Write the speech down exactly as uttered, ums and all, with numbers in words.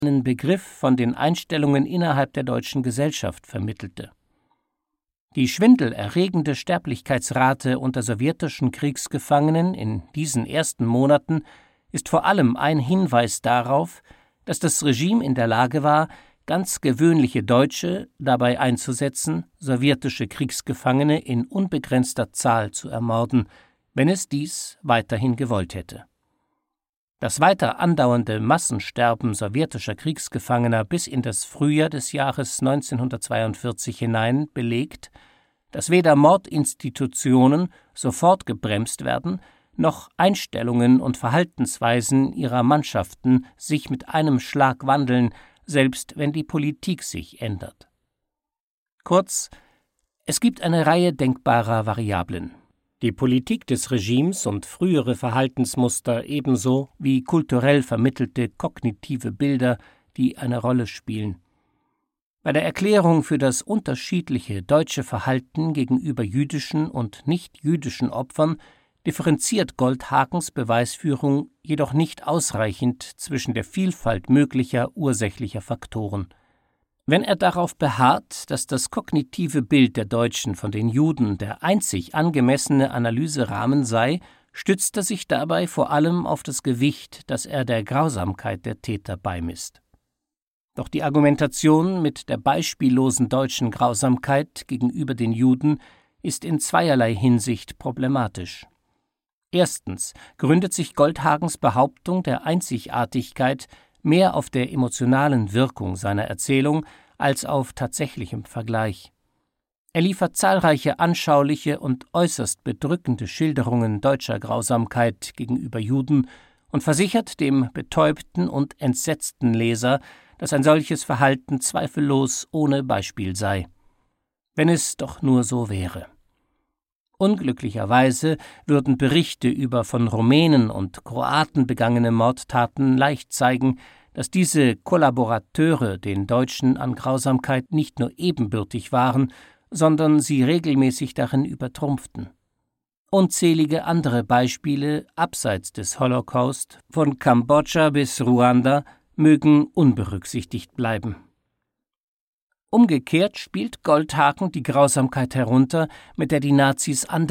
einen Begriff von den Einstellungen innerhalb der deutschen Gesellschaft vermittelte. Die schwindelerregende Sterblichkeitsrate unter sowjetischen Kriegsgefangenen in diesen ersten Monaten ist vor allem ein Hinweis darauf, dass das Regime in der Lage war, ganz gewöhnliche Deutsche dabei einzusetzen, sowjetische Kriegsgefangene in unbegrenzter Zahl zu ermorden, wenn es dies weiterhin gewollt hätte. Das weiter andauernde Massensterben sowjetischer Kriegsgefangener bis in das Frühjahr des Jahres neunzehnhundertzweiundvierzig hinein belegt, dass weder Mordinstitutionen sofort gebremst werden, noch Einstellungen und Verhaltensweisen ihrer Mannschaften sich mit einem Schlag wandeln, selbst wenn die Politik sich ändert. Kurz, es gibt eine Reihe denkbarer Variablen. Die Politik des Regimes und frühere Verhaltensmuster ebenso wie kulturell vermittelte kognitive Bilder, die eine Rolle spielen. Bei der Erklärung für das unterschiedliche deutsche Verhalten gegenüber jüdischen und nicht-jüdischen Opfern differenziert Goldhagens Beweisführung jedoch nicht ausreichend zwischen der Vielfalt möglicher ursächlicher Faktoren. Wenn er darauf beharrt, dass das kognitive Bild der Deutschen von den Juden der einzig angemessene Analyserahmen sei, stützt er sich dabei vor allem auf das Gewicht, das er der Grausamkeit der Täter beimisst. Doch die Argumentation mit der beispiellosen deutschen Grausamkeit gegenüber den Juden ist in zweierlei Hinsicht problematisch. Erstens gründet sich Goldhagens Behauptung der Einzigartigkeit mehr auf der emotionalen Wirkung seiner Erzählung als auf tatsächlichem Vergleich. Er liefert zahlreiche anschauliche und äußerst bedrückende Schilderungen deutscher Grausamkeit gegenüber Juden und versichert dem betäubten und entsetzten Leser, dass ein solches Verhalten zweifellos ohne Beispiel sei. Wenn es doch nur so wäre. Unglücklicherweise würden Berichte über von Rumänen und Kroaten begangene Mordtaten leicht zeigen, dass diese Kollaborateure den Deutschen an Grausamkeit nicht nur ebenbürtig waren, sondern sie regelmäßig darin übertrumpften. Unzählige andere Beispiele abseits des Holocaust, von Kambodscha bis Ruanda, mögen unberücksichtigt bleiben. Umgekehrt spielt Goldhagen die Grausamkeit herunter, mit der die Nazis andere